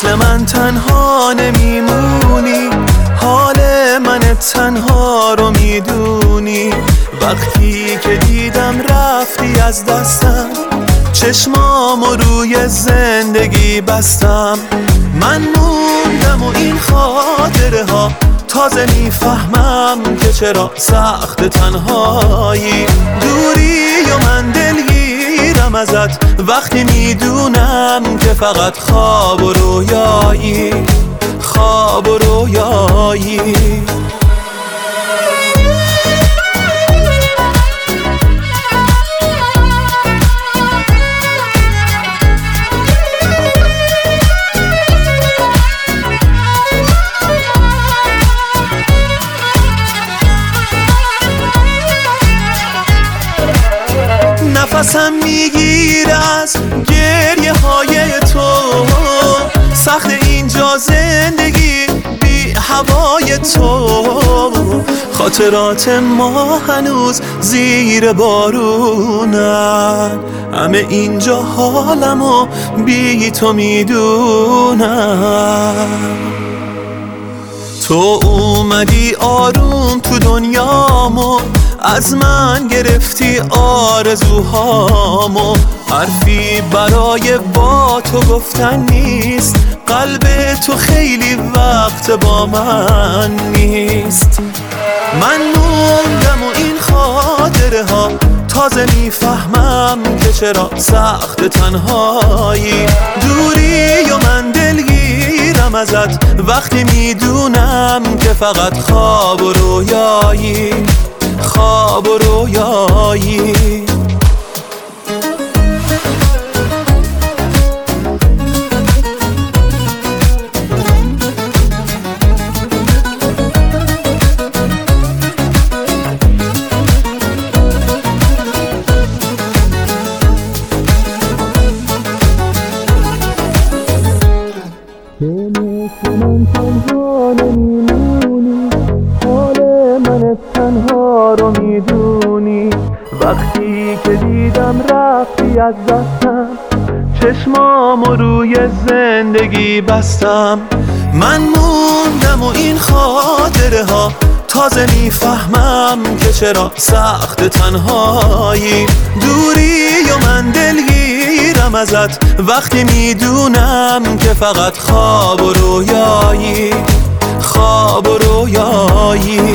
مثل من تنها نمیمونی، حال من تنها رو میدونی. وقتی که دیدم رفتی از دستم، چشمامو روی زندگی بستم. من موندم و این خاطره ها تازه میفهمم که چرا سخت تنهایی. دوری و من دلگیرم ازت وقتی میدونم که فقط خواب و رویایی، خواب و رویایی. نفسم میگیر از گریه های تو، سخت اینجا زندگی بی هوای تو. خاطرات ما هنوز زیر بارونن، همه اینجا حالمو بی تو میدونم. تو اومدی آروم تو دنیامو، از من گرفتی آرزوهامو. حرفی برای با تو گفتن نیست، قلب تو خیلی وقت با من نیست. من موندم و این خاطره ها تازه میفهمم که چرا سخت تنهایی. دوری و من دلگیرم ازت وقتی میدونم که فقط خواب و رویایی، خواب و رویایی. من تنها نمیمونی، حال من تنها رو میدونی. وقتی که دیدم رفتی از دستم، چشمامو روی زندگی بستم. من موندم و این خاطره ها تازه میفهمم که چرا سخت تنهایی. دوری و من دلگیرم ازت وقتی میدونم که فقط خواب و رویایی، خواب و رویایی.